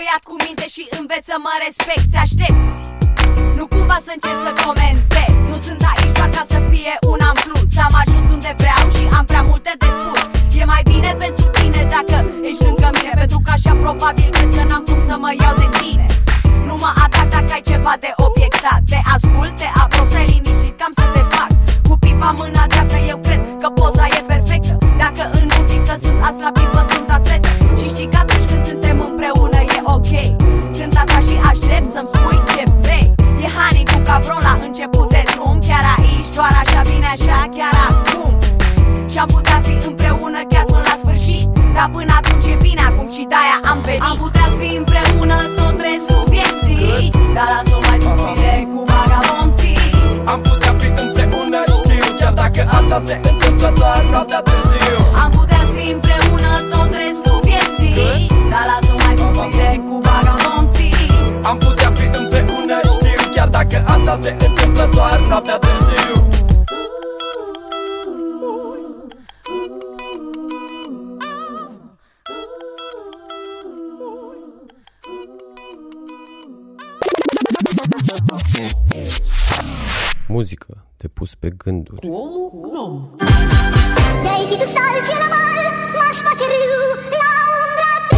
băiat cu minte și înveți să mă respecti. Aștepți, nu cumva să încerci să comentezi. Nu sunt aici doar ca să fie un în plus. Am ajuns unde vreau și am prea multe de spus. E mai bine pentru tine dacă ești lângă mine, pentru că așa probabil crezi că n-am cum să mă iau de tine. Nu mă atac dacă ai ceva de obiectat. Te ascult, te aprob, stai liniștit, cam să te fac. Cu pipa mâna dreaptă eu cred că poza e perfectă. Dacă în muzică sunt as la pipă, sunt atletă. Și știi că atunci când suntem împreună e ok. Sunt a ta și aștept să-mi spui ce vrei. E Hani cu Cabron la început de drum. Chiar aici, doar așa, bine așa, chiar acum. Și-am putea fi împreună chiar până la sfârșit. Dar până atunci e bine acum și de-aia am venit. Am putea fi împreună tot restul vieții, dar las-o mai subțire cu vagabonții. Am putea fi împreună, știu, chiar dacă asta se întâmplă doar noaptea târziu. Am putea fi împreună tot restul vieții, dar las-o mai subțire cu vagabonții. Am putea fi împreună, știu, chiar dacă asta se întâmplă doar noaptea târziu. Muzică de pus pe gânduri. Omul om. De-ai fi tu salci la mal, m-aș face râu la umbra ta.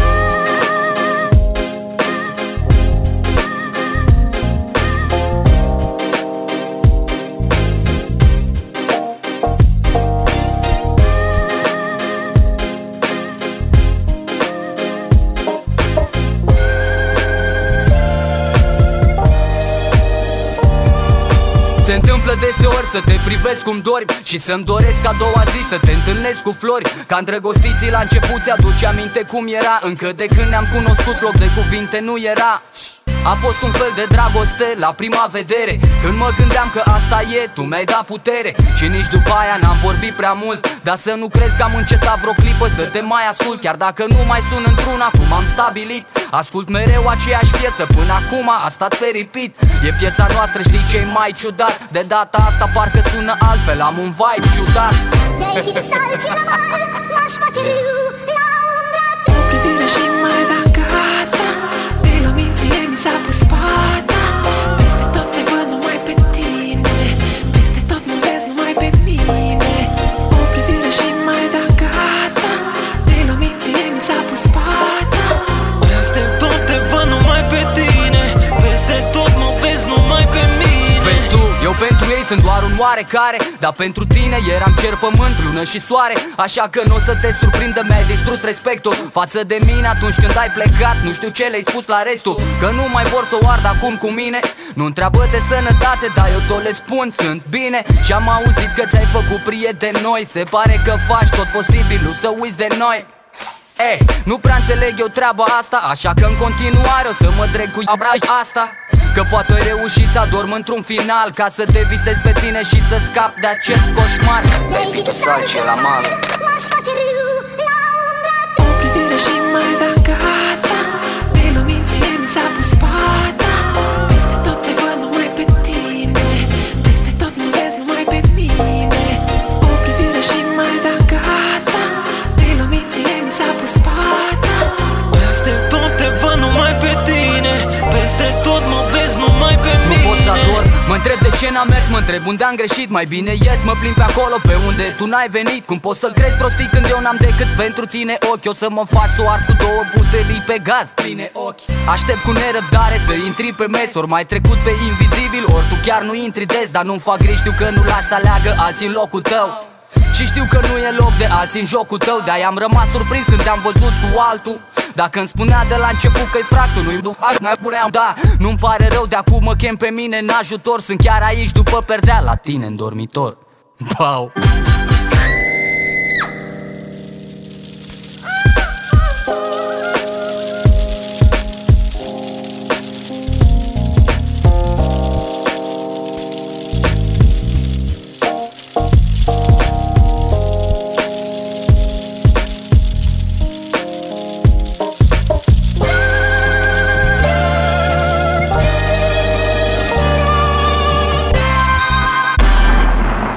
Se întâmplă deseori să te privesc cum dormi și să-mi doresc a doua zi să te întâlnesc cu flori. Ca îndrăgostiții la început ți-aduce aminte cum era. Încă de când ne-am cunoscut loc de cuvinte nu era. A fost un fel de dragoste la prima vedere, când mă gândeam că asta e, tu mi-ai dat putere. Și nici după aia n-am vorbit prea mult, dar să nu crezi că am încetat vreo clipă să te mai ascult. Chiar dacă nu mai sun într-una cum am stabilit, ascult mereu aceeași piesă, până acum a stat pe repeat. E piesa noastră, știi ce-i mai ciudat? De data asta parcă sună altfel, am un vibe ciudat. De-ai fi tu salci la mal, m-aș face râu la umbra ta. O privire și mai da gata, pe la minție mi s-a pus pata. Peste tot te văd numai pe tine, peste tot mă vezi numai pe mine. O privire și mai da gata, pe la minție mi s-a pus pata. Peste tot te văd numai pe tine, peste tot mă vezi numai pe mine. Vezi tu, eu pentru ei sunt doar un oarecare, dar pentru tine eram cer, pământ, lună și soare. Așa că nu o să te surprindă, mi-ai distrus respectul față de mine atunci când ai plecat. Nu știu ce le-ai spus la restul, că nu mai vor să o ard acum cu mine. Nu întreabă de sănătate, dar eu tot le spun, sunt bine. Și am auzit că ți-ai făcut prieteni noi, se pare că faci tot posibilul să uiți de noi. Ei, nu prea înțeleg eu treaba asta, așa că în continuare o să mă dreg cu asta. Că poate ai reușit să adorm într-un final, ca să te visezi pe tine și să scap de acest coșmar. De-ai fi tu salci la mal, m-aș face râu la umbra ta. O privire și mai da gata, pe la minție mi s-a pus pata. Peste tot te văd numai pe tine, peste tot mă vezi numai pe mine. O privire și mai da gata, pe la minție mi s-a pus pata. Peste tot te văd numai pe tine, peste tot mă vezi numai pe mine. Nu pot să ador, mă întreb de ce n-am mers, mă întreb unde am greșit. Mai bine ies, mă plimb pe acolo pe unde tu n-ai venit. Cum poți să crezi prostii când eu n-am decât pentru tine ochi? O să mă faci să o ard cu 2 butelii pe gaz, pline ochi. Aștept cu nerăbdare să intri pe mes, ori mai trecut pe invizibil, ori tu chiar nu intri des. Dar nu-mi fac griji, știu că nu lași să aleagă alții în locul tău. Și știu că nu e loc de alții în jocul tău, de-aia am rămas surprins când te-am văzut cu altul. Dacă îmi spunea de la început că-i fractul, nu-i după mai puneam, da, nu-mi pare rău de acum mă chem pe mine în ajutor. Sunt chiar aici după perdea la tine în dormitor. Wow.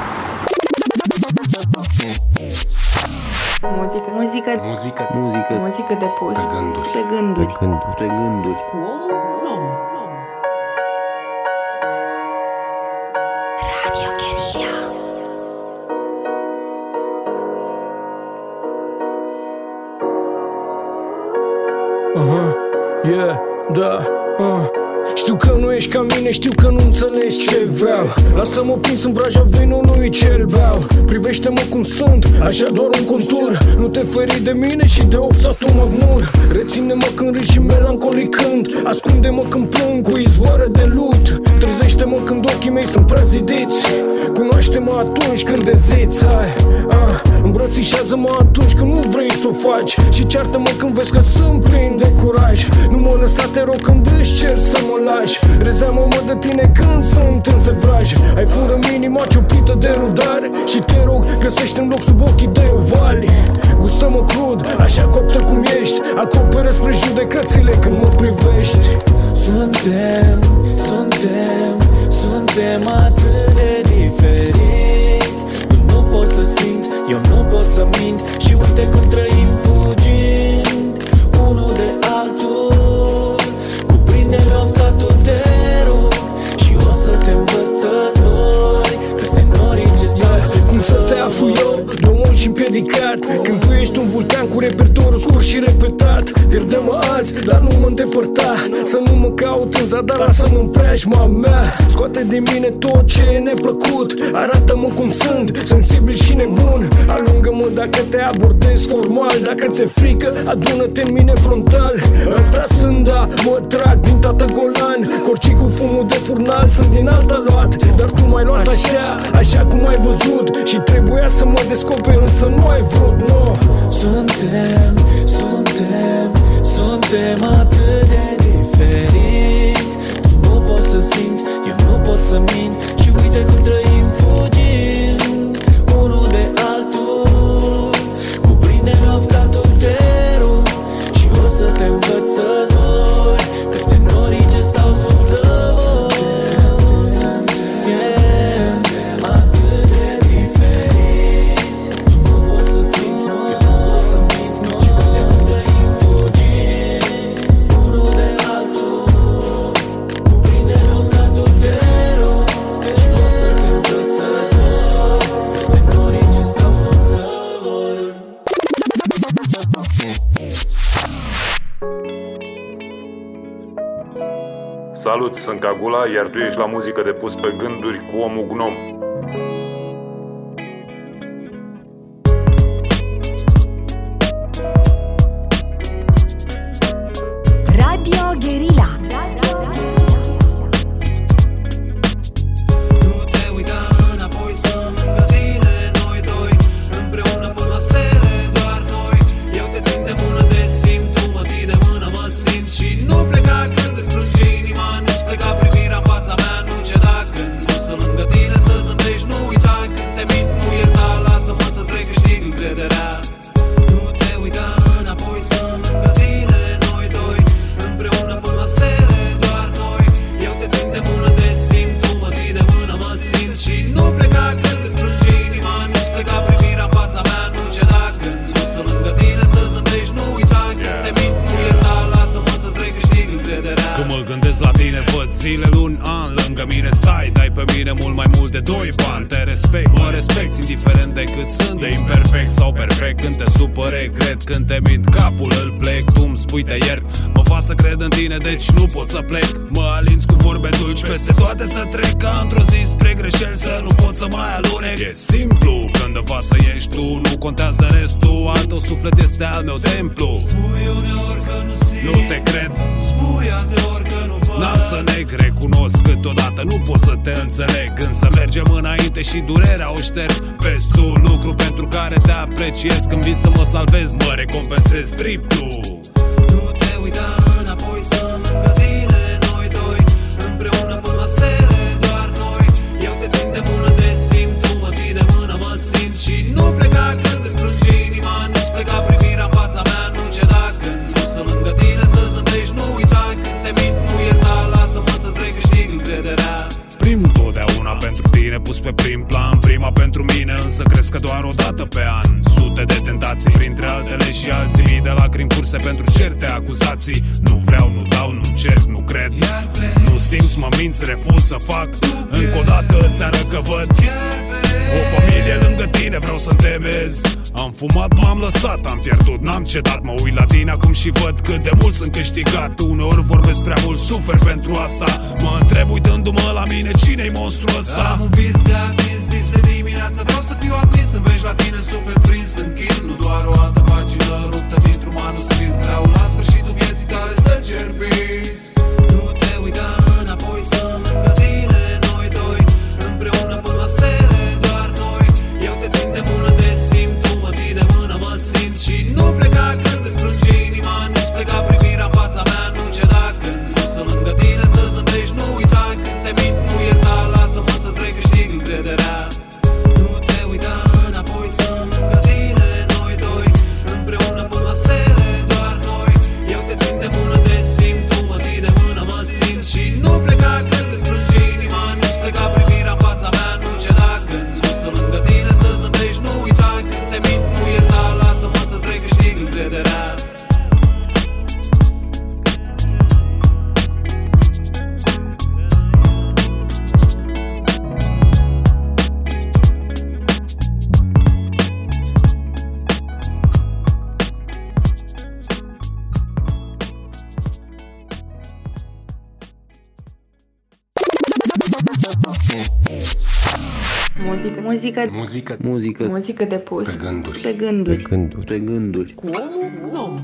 Muzică. Muzică Muzică de pus pe gânduri. Pe gânduri. Pe gânduri. Pe gânduri. Cu om. Radio Guerilla. Yeah, da, Știu că nu ești ca mine, știu că nu înțelegi ce vreau. Lasă-mă prins în vraja vinului ce-l beau. Privește-mă cum sunt, așa doar un contur. Nu te feri de mine și de oftatul mă mur. Reține-mă când râzi și melancolic când. Ascunde-mă când plâng cu izvoare de lut. Trezește-mă când ochii mei sunt prea zidiți. Cunoaște-mă atunci când eziți. Îmbrățișează-mă atunci când nu vrei să o faci. Și ceartă-mă când vezi că sunt plin de curaj. Nu mă lăsa, te rog, când își cer să mă lași. Rezeamă-mă de tine când sunt în sevraj. Ai fură minima ciopită de rudare. Și te rog, găsește-mi loc sub ochii de ovali. Gustă-mă crud, așa coptă cum ești. Acoperă spre judecățile când mă privești. Suntem atât de diferiți. Tu nu poți să simți, eu nu pot să mint. Și uite cum trăim fugind unul de altul. Cuprinde-mi oftatul, te rog. Și o să te învăț să zbori peste norii ce stau sub cum să te aflu eu, domol și împiedicat. Când tu ești un vulcan cu repertoriu scurt și repetat. Pierdem-mă azi, dar nu mă îndepărta. Să nu mă caut în zadar, lasă-mă în preajma mea. Scoate din mine tot ce e neplăcut. Arată-mă cum sunt, sensibil și nebun. Alungă-mă dacă te abordez formal. Dacă ți-e frică, adună-te în mine frontal. Ăsta sunt, da, mă trag din tată golan. Corcii cu fumul de furnal sunt din alta luat. Dar tu m-ai luat așa cum ai văzut. Și trebuia să mă descoperi, însă nu ai vrut, no. Suntem atât de diferiți. Tu nu poți să simți, eu nu pot să mint. Și uite cum trăim fugind unul de altul. Cuprinde-mi oftatul, te rog. Și o să te învăț să zbori peste norii ce stau sub zăvor. Suntem atât de diferiți. Tu nu poți să simți, eu nu pot să mint. Și uite cum trăim fugind unul de altul. Cuprinde-mi oftatul, te rog. Și o să te învăț să zbori peste norii ce stau sub zăvor. Salut, sunt Cagula, iar tu ești la Muzică de pus pe gânduri cu Omul Gnom. Radio Guerilla. Nu te uita înapoi, sunt lângă tine, noi doi. Împreună până la stele, doar noi. Eu te țin de mână, te simt, tu mă ții de mână, mă simt. Și nu pleca când îți plânge inima. Nu-ți pleca privirea în fața mea, nu ceda când nu sunt lângă tine. Să zâmbești, nu uita când te mint, nu ierta. Lasă-mă să-ți recâștig încrederea. Nu te uita înapoi, sunt lângă tine, noi doi. Împreună până la stele, doar noi. Eu te țin de mână, te simt, tu mă ții de mână, mă simt. Și nu pleca când îți plânge inima. Nu-ți pleca privirea în fața mea, nu ceda când nu sunt lângă tine. Să zâmbești, nu uita când te mint, nu ierta. Lasă-mă să-ți recâștig încrederea. Când mă gândesc la tine, văd zile, luni, ani. Lângă mine stai, dai pe mine mult mai mult de 2 bani. Te respect, mă respecti, indiferent de cât sunt de imperfect sau perfect. Când te supăr, regret, când te mint, capul îl plec. Tu îmi spui te iert, mă fac să cred în tine, deci nu pot să plec. Mă alinți cu vorbe dulci, peste toate să trec. Ca într-o zi spre greșeli, să nu pot să mai alunec. E simplu, când în față ești tu, nu contează restul. Al tău suflet este al meu templu. Spui uneori că nu simt, nu te cred. spui alteori că nu văd. N-am să neg, recunosc câteodată nu pot să te înțeleg. Însă mergem înainte și durerea o șterg. Vezi tu lucru pentru care te apreciez. Când vii să mă salvezi, mă recompensez dreptul. Nu te uita înapoi, sunt lângă tine, noi doi. Împreună până la stele, doar noi. Eu te țin de mână, te simt, tu mă ții de mână, mă simt. Și nu pleca când îți plânge inima. Nu-ți pleca privirea în fața mea, nu ceda când nu sunt lângă tine. Să zâmbești, nu uita când te mint, nu ierta. Lasă-mă să-ți recâștig încrederea. Primul totdeauna pentru tine, pus pe prim plan. Prima pentru mine, însă crezi că doar o dată pe an. Sute de tentații, printre altele și alții, mii de lacrimi curse pentru certe acuzații. Nu vreau, nu dau, nu cerc, nu cred. Nu simți, mă minți, refuz să fac. Încă o dată îți arăt că văd o familie lângă tine, vreau să temezi. Am fumat, m-am lăsat, am pierdut, n-am cedat. Mă uit la tine acum și văd cât de mult sunt câștigat. Uneori vorbesc prea mult, sufer pentru asta. Mă întreb uitându-mă la mine, cine-i monstrul ăsta? Am un vis de atins, dis de dimineață. Vreau să fiu aprins, să vezi la tine suflet prins, închis. Nu doar o altă pagină ruptă dintr-un manuscris. Vreau la sfârșitul vieții tale să cer bis. Nu te uita înapoi, să lângă tine noi doi, împreună până la stele, doar noi. Eu te țin de mână, te simt, tu mă ții de mână, mă simt. Și nu pleca când îți plânge inima, nu-ți pleca privirea în fața mea, nu ceda când nu sunt lângă tine, să zâmbești, nu uita când te mint, nu ierta, lasă-mă să-ți recâștig încrederea. Nu te uita înapoi, să lângă tine noi doi, împreună până la stele, doar noi. Eu te țin de mână, te simt, tu mă ții de mână, mă simt. Și nu pleca când îți plânge inima, nu-ți pleca privirea în fața mea, nu ceda când nu sunt lângă tine, să zâmbești, nu uita când te mint, nu ierta, lasă-mă să-ți recâștig încrederea. Muzică de pus Pe gânduri. Pe gânduri. Pe gânduri. Pe gânduri. Cu omul?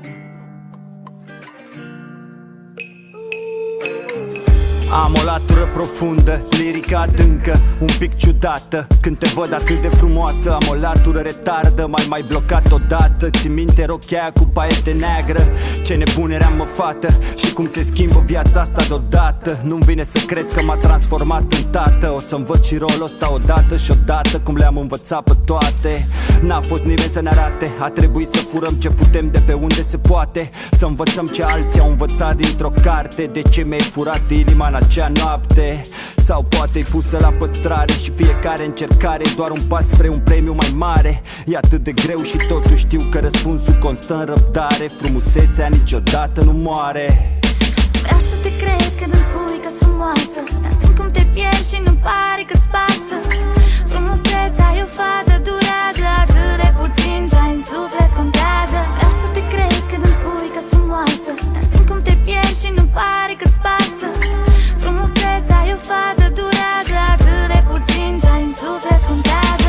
Am o latură profundă, lirică adâncă, un pic ciudată. Când te văd atât de frumoasă, am o latură retardă, mai blocat odată. Ți minte rochia aia cu paiete neagră? Ce nebun eram, mă, fată, și cum se schimbă viața asta deodată. Nu-mi vine să cred că m-a transformat în tată. O să învăț și rolul ăsta odată și odată, cum le-am învățat pe toate. N-a fost nimeni să ne arate, a trebuit să furăm ce putem de pe unde se poate. Să învățăm ce alții au învățat dintr-o carte. De ce mi-ai furat inima în acea noapte? Sau poate-i pusă la păstrare și fiecare încercare e doar un pas spre un premiu mai mare. E atât de greu și totuși știu că răspunsul constă în răbdare. Frumusețea niciodată nu moare. Vreau să te cred când îmi spui că-s frumoasă, dar simt cum te pierzi și nu pare că-ți pasă. Frumusețea e o fază, durează atât de puțin, ce ai în suflet contează. Vreau să te cred când îmi spui că-s frumoasă, dar simt cum te pierzi și nu pare că-ți pasă. Frumusețea e o fază, durează atât de puțin, ce ai în suflet contează.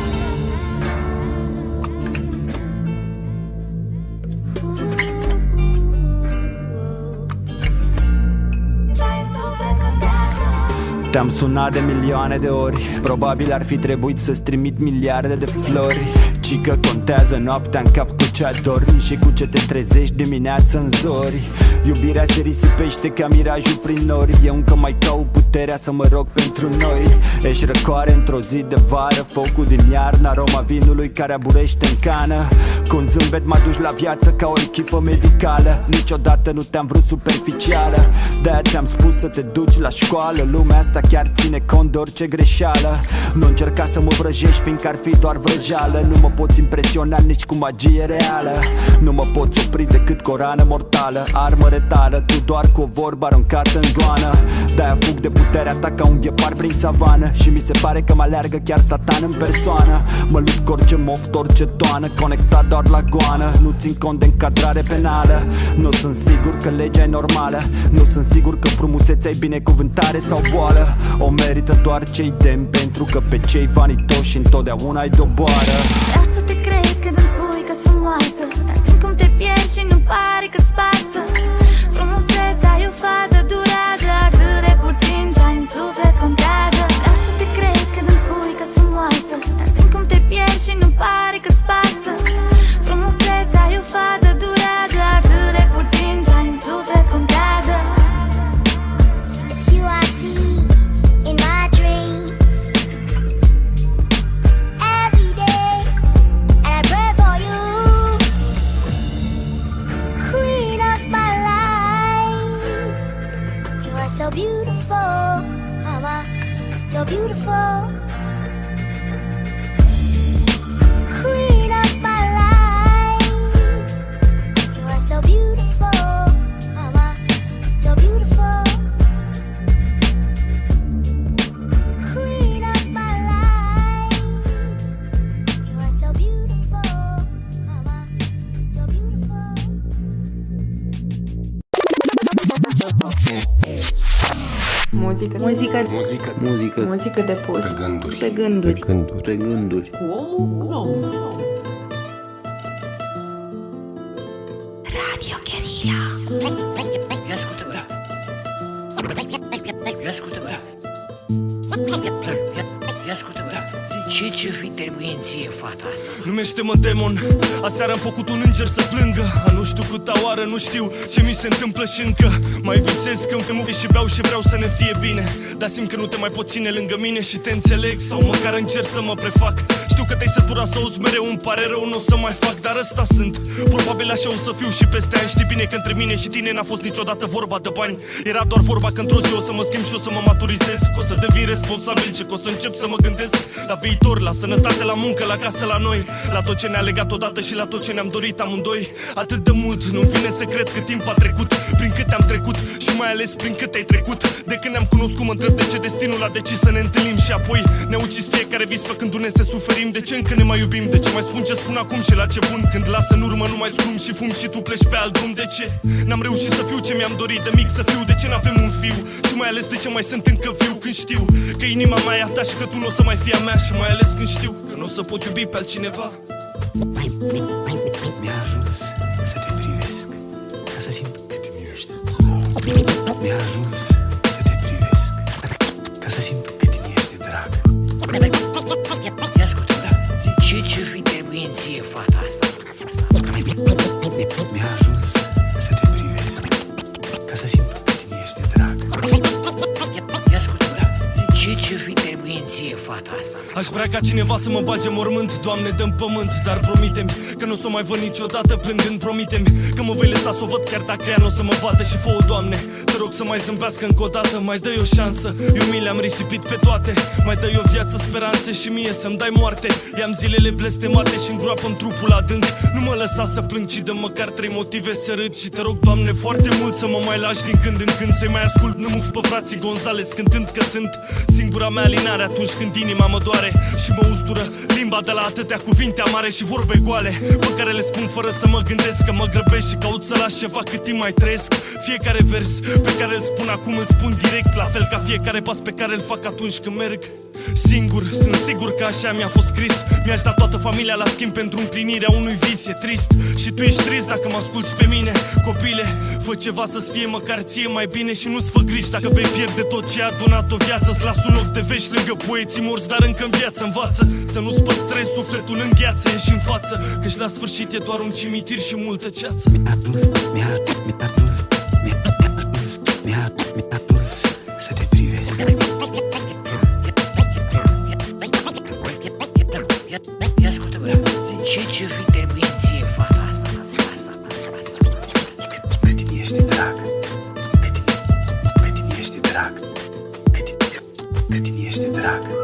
Te-am sunat de milioane de ori, probabil ar fi trebuit să-ți trimit miliarde de flori. Ci că contează noaptea în cap cu ce adormi și cu ce te trezești dimineața în zori. Iubirea se risipește ca mirajul prin nori. Eu încă mai caut puterea să mă rog pentru noi. Ești răcoare într-o zi de vară, focul din iarnă, aroma vinului care aburește în cană. Cu un zâmbet mă duci la viață ca o echipă medicală. Niciodată nu te-am vrut superficială, de-aia ți-am spus să te duci la școală. Lumea asta chiar ține cont de orice greșeală. Nu încerca să mă vrăjești, fiindcă ar fi doar vrăjeală. Nu mă poți impresiona nici cu magie reală. Nu mă poți opri decât cu o rană mortală, armă retală, tu doar cu o vorbă aruncată în goană. De-aia fug de puterea ta ca un ghepard prin savană. Și mi se pare că mă aleargă chiar Satan în persoană. Mă lupt cu orice moft, orice toană, conectat doar la goană. Nu țin cont de încadrare penală. Nu sunt sigur că legea e normală. Nu sunt sigur că frumusețea e binecuvântare sau boală. O merită doar cei demni, pentru că pe cei vanitoși întotdeauna-i doboară. Vreau să te cred când îmi spui că-s frumoasă, dar simt cum te pierzi și nu pare că-ți pasă. Frumusețea e o fază, durează atât de puțin, ce ai în suflet contează. Vreau să te cred când îmi spui că-s frumoasă, dar simt cum te pierzi și nu pare că-ți pasă. Frumusețea e o fază, durează atât de puțin, ce ai în suflet contează. It's you I see in my dreams every day, and I pray for you, queen of my life. You are so beautiful, mama, you're beautiful. Muzică. Muzică. Muzică. Muzică de pus. Pe gânduri. Pe gânduri. Pe gânduri. Pe gânduri. Radio Guerilla. Ia ascultă, bă. Ia ascultă, bă. Ia ascultă, bă. Ce fi trebuinție fata asta? Numește-mă demon. Aseară am făcut un înger să plângă. A nu știu câta oară, nu știu ce mi se întâmplă și încă mai visez când te muvi și beau și vreau să ne fie bine. Dar simt că nu te mai pot ține lângă mine și te înțeleg. Sau măcar încerc să mă prefac. Știu că te-ai săturat să auzi mereu, îmi pare rău, nu o să mai fac. Dar ăsta sunt, probabil așa o să fiu și peste ani. Știi bine că între mine și tine n-a fost niciodată vorba de bani. Era doar vorba că într-o zi o să mă schimb și o să mă maturizez. Că o să devin responsabil și că o să încep să mă gândesc la viitor, la sănătate, la muncă, la casă, la noi. La tot ce ne-a legat odată și la tot ce ne-am dorit amândoi. Atât de mult, nu-mi vine să cred cât timp a trecut, prin câte am trecut și mai ales prin cât ai trecut. De când ne-am cunoscut mă întreb de ce destinul a decis să ne întâlnim. Și apoi ne ucis fiecare vis făcându-ne să suferim. De ce încă ne mai iubim? De ce mai spun ce spun acum și la ce bun? Când las în urmă nu mai scrum și fum și tu pleci pe alt drum. De ce n-am reușit să fiu ce mi-am dorit de mic să fiu? De ce n-avem un fiu? Și mai ales de ce mai sunt încă viu când știu că inima mea e a ta și că tu nu o să mai fii a mea. Și mai ales când știu că nu o să pot iubi pe altcineva. Mi-a ajuns să te privesc ca să simt cât mi ești. Mi-a ajuns să te privesc ca să simt cât mi ești drag. Ia ascultă, bă. Ce fi trebuinție fata asta? Mi-a ajuns să te privesc ca să simt cât mi ești drag. Ia ascultă, bă. Ce fi trebuinție fata asta? Aș vrea ca cineva să mă bage mormânt, Doamne, dă-mi pământ, dar promite-mi că nu o să mai văd niciodată plângând. Promite-mi că mă vei lăsa să o văd chiar dacă ea nu o să mă vadă. Și fă-o, Doamne, te rog să mai zâmbească încă o dată. Mai dă-i o șansă, eu mi le-am risipit pe toate. Mai dă-i o viață, speranțe și mie să-mi dai moarte. I-am zilele blestemate și îngroapă-mi trupul adânc. Nu mă lăsa să plâng, ci dă măcar 3 motive să râd. Și te rog, Doamne, foarte mult să mă mai lași din când în când, să-i mai ascult Nămuf pe frații Gonzales cântând că sunt singura mea alinare atunci când inima mă doare și mă ustură limba de la atâtea cuvinte amare și vorbe goale pe care le spun fără să mă gândesc, că mă grăbesc și caut să las ceva cât timp mai trăiesc. Fiecare vers pe care îl spun acum îl spun direct, la fel ca fiecare pas pe care îl fac atunci când merg singur. Sunt sigur că așa mi-a fost scris. Mi-aș da toată familia la schimb pentru împlinirea unui vis. E trist și tu ești trist dacă mă asculți pe mine. Copile, fă ceva să-ți fie măcar ție mai bine și nu-ți fă griji dacă vei pierde tot ce a donat o viață. Îți las un loc de vești lângă poeții morți, dar încă în viață. Învață să nu-ți păstrezi sufletul în gheață. Ieși în față, căci la sfârșit e doar un cimitir și multă ceață. Mi-a ajuns să te privesc. Ia ascultă, bă. Ce fi trebuinție fata asta? Cât mi ești drag. Cât mi ești drag. Cât mi ești drag.